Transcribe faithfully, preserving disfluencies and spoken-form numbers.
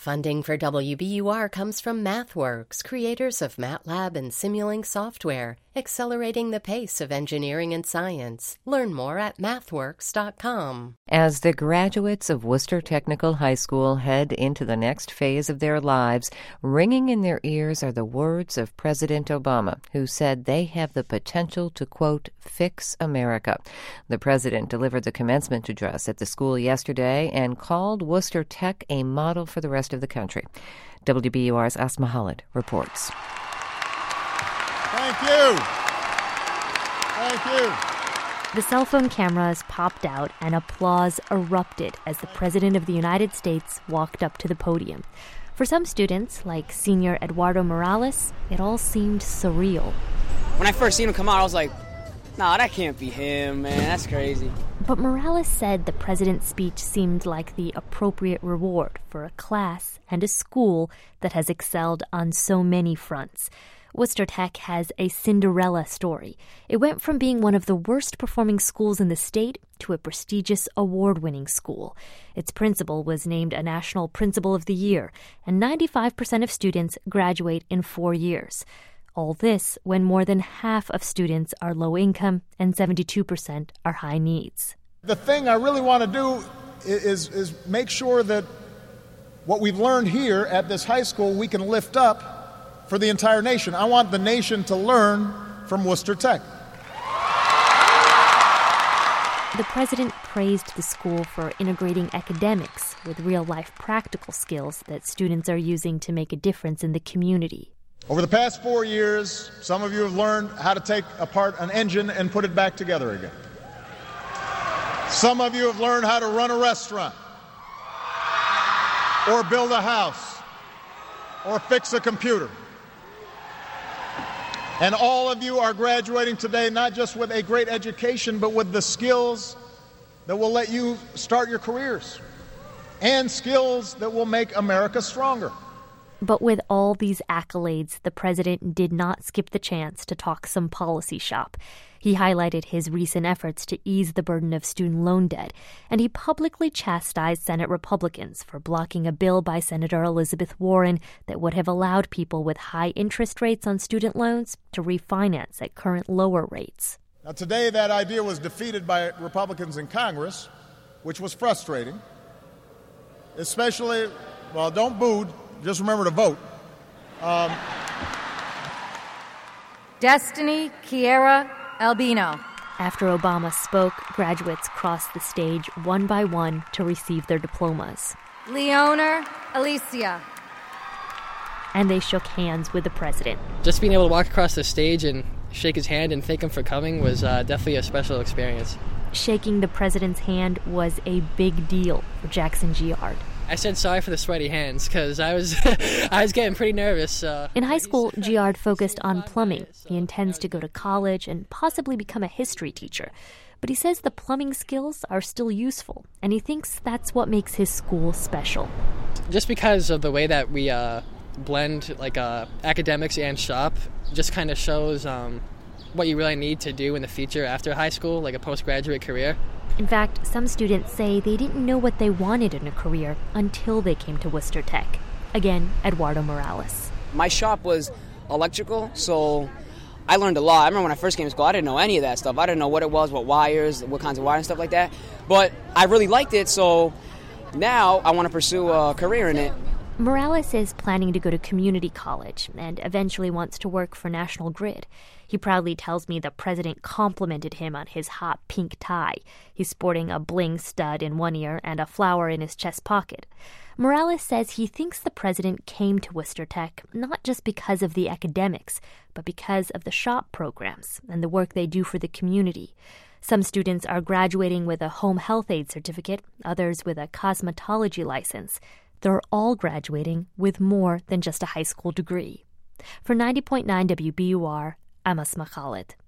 Funding for W B U R comes from MathWorks, creators of MATLAB and Simulink software, accelerating the pace of engineering and science. Learn more at mathworks dot com. As the graduates of Worcester Technical High School head into the next phase of their lives, ringing in their ears are the words of President Obama, who said they have the potential to, quote, fix America. The president delivered the commencement address at the school yesterday and called Worcester Tech a model for the rest of the country. W B U R's Asma Khalid reports. Thank you. Thank you. The cell phone cameras popped out and applause erupted as the President of the United States walked up to the podium. For some students, like senior Eduardo Morales, it all seemed surreal. When I first seen him come out, I was like, nah, that can't be him, man. That's crazy. But Morales said the president's speech seemed like the appropriate reward for a class and a school that has excelled on so many fronts. Worcester Tech has a Cinderella story. It went from being one of the worst-performing schools in the state to a prestigious award-winning school. Its principal was named a National Principal of the Year, and ninety-five percent of students graduate in four years. All this when more than half of students are low-income and seventy-two percent are high needs. The thing I really want to do is, is make sure that what we've learned here at this high school we can lift up for the entire nation. I want the nation to learn from Worcester Tech. The president praised the school for integrating academics with real-life practical skills that students are using to make a difference in the community. Over the past four years, some of you have learned how to take apart an engine and put it back together again. Some of you have learned how to run a restaurant, or build a house, or fix a computer. And all of you are graduating today not just with a great education, but with the skills that will let you start your careers, and skills that will make America stronger. But with all these accolades, the president did not skip the chance to talk some policy shop. He highlighted his recent efforts to ease the burden of student loan debt, and he publicly chastised Senate Republicans for blocking a bill by Senator Elizabeth Warren that would have allowed people with high interest rates on student loans to refinance at current lower rates. Now, today, that idea was defeated by Republicans in Congress, which was frustrating, especially, well, don't boo, just remember to vote. Um, Destiny Kiera Albino. After Obama spoke, graduates crossed the stage one by one to receive their diplomas. Leonor Alicia. And they shook hands with the president. Just being able to walk across the stage and shake his hand and thank him for coming was uh, definitely a special experience. Shaking the president's hand was a big deal for Jackson Giard. I said sorry for the sweaty hands because I was I was getting pretty nervous. Uh, In high school, Giard focused on plumbing. He intends to go to college and possibly become a history teacher. But he says the plumbing skills are still useful, and he thinks that's what makes his school special. Just because of the way that we uh, blend like uh, academics and shop, just kind of shows um, what you really need to do in the future after high school, like a postgraduate career. In fact, some students say they didn't know what they wanted in a career until they came to Worcester Tech. Again, Eduardo Morales. My shop was electrical, so I learned a lot. I remember when I first came to school, I didn't know any of that stuff. I didn't know what it was, what wires, what kinds of wires and stuff like that. But I really liked it, so now I want to pursue a career in it. Morales is planning to go to community college and eventually wants to work for National Grid. He proudly tells me the president complimented him on his hot pink tie. He's sporting a bling stud in one ear and a flower in his chest pocket. Morales says he thinks the president came to Worcester Tech not just because of the academics, but because of the shop programs and the work they do for the community. Some students are graduating with a home health aide certificate, others with a cosmetology license. They're all graduating with more than just a high school degree. For ninety point nine W B U R, I'm Asma Khalid.